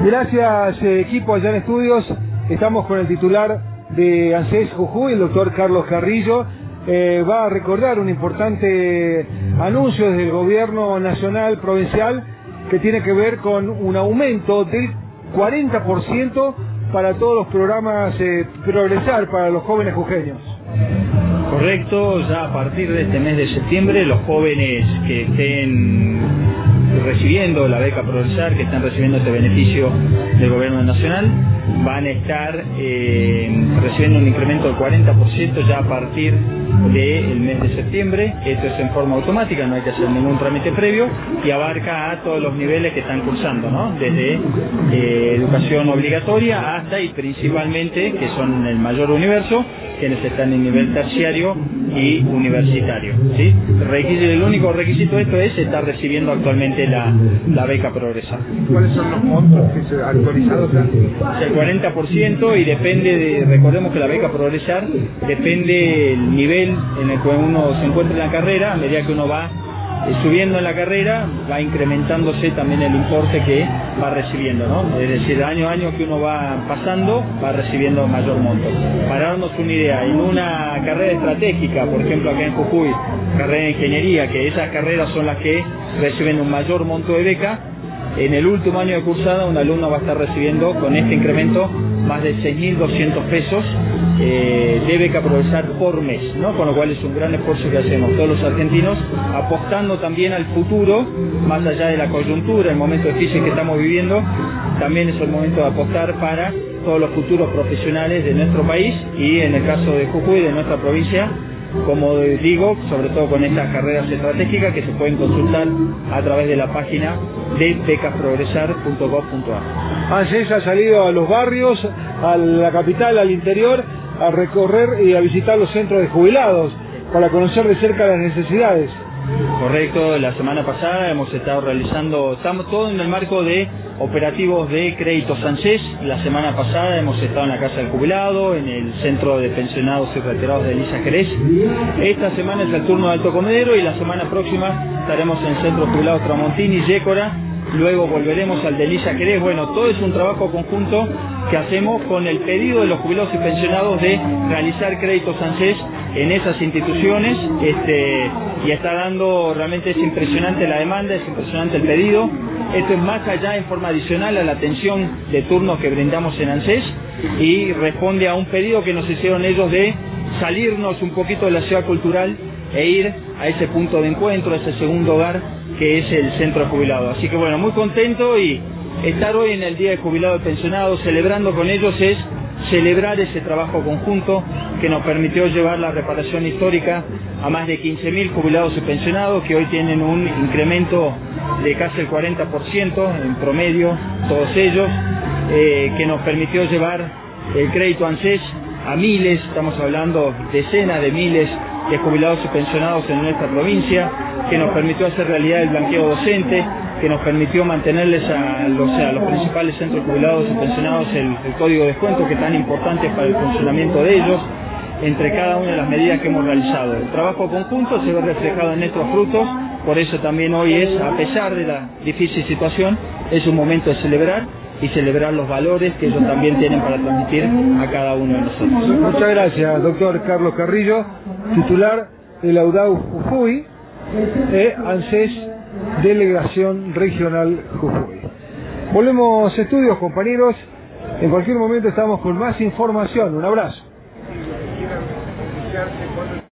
Gracias, equipo allá en estudios. Estamos con el titular de ANSES Jujuy, el doctor Carlos Carrillo. Va a recordar un importante anuncio desde el gobierno nacional provincial que tiene que ver con un aumento del 40% para todos los programas Progresar para los jóvenes jujeños. Correcto, ya a partir de este mes de septiembre los jóvenes que estén recibiendo la beca Progresar, que están recibiendo este beneficio del gobierno nacional, van a estar recibiendo un incremento del 40% ya a partir del mes de septiembre. Esto es en forma automática, no hay que hacer ningún trámite previo y abarca a todos los niveles que están cursando, ¿no? Desde educación obligatoria hasta y principalmente, que son el mayor universo, quienes están en nivel terciario y universitario, ¿sí? El único requisito de esto es estar recibiendo actualmente la beca Progresar. ¿Cuáles son los montos que se actualizados? El 40% y depende recordemos que la beca Progresar depende del nivel en el que uno se encuentra en la carrera. A medida que uno va subiendo en la carrera, va incrementándose también el importe que va recibiendo, ¿no? Es decir, año a año que uno va pasando, va recibiendo mayor monto. Para darnos una idea, en una carrera estratégica, por ejemplo acá en Jujuy, carrera de ingeniería, que esas carreras son las que reciben un mayor monto de beca, en el último año de cursada un alumno va a estar recibiendo con este incremento más de 6.200 pesos de beca Progresar por mes, ¿no? Con lo cual es un gran esfuerzo que hacemos todos los argentinos, apostando también al futuro, más allá de la coyuntura, el momento difícil que estamos viviendo, también es el momento de apostar para todos los futuros profesionales de nuestro país y en el caso de Jujuy, de nuestra provincia, como digo, sobre todo con estas carreras estratégicas que se pueden consultar a través de la página de becasprogresar.gov.ar. ANSES ha salido a los barrios, a la capital, al interior, a recorrer y a visitar los centros de jubilados para conocer de cerca las necesidades. Correcto, la semana pasada hemos estado estamos todos en el marco de operativos de créditos ANSES. La semana pasada hemos estado en la Casa del Jubilado, en el Centro de Pensionados y Retirados de Elisa Jerez. Esta semana es el turno de Alto Comedero y la semana próxima estaremos en el Centro Jubilado Tramontini y Yécora. Luego volveremos al de Elisa Jerez. Bueno, todo es un trabajo conjunto que hacemos con el pedido de los jubilados y pensionados de realizar créditos ANSES en esas instituciones, y está dando, realmente es impresionante la demanda, es impresionante el pedido. Esto es más allá, en forma adicional a la atención de turnos que brindamos en ANSES, y responde a un pedido que nos hicieron ellos de salirnos un poquito de la ciudad cultural e ir a ese punto de encuentro, a ese segundo hogar que es el centro de jubilados. Así que bueno, muy contento, y estar hoy en el Día de Jubilado y Pensionado celebrando con ellos es celebrar ese trabajo conjunto que nos permitió llevar la reparación histórica a más de 15.000 jubilados y pensionados que hoy tienen un incremento de casi el 40% en promedio, todos ellos, que nos permitió llevar el crédito ANSES a miles, estamos hablando decenas de miles de jubilados y pensionados en nuestra provincia, que nos permitió hacer realidad el blanqueo docente, que nos permitió mantenerles a los principales centros jubilados y pensionados el código de descuento, que es tan importante para el funcionamiento de ellos, entre cada una de las medidas que hemos realizado. El trabajo conjunto se ve reflejado en estos frutos, por eso también hoy es, a pesar de la difícil situación, es un momento de celebrar y celebrar los valores que ellos también tienen para transmitir a cada uno de nosotros. Muchas gracias, doctor Carlos Carrillo, titular de la UDAU Jujuy, ANSES Delegación Regional Jujuy. Volvemos a estudios, compañeros. En cualquier momento estamos con más información. Un abrazo.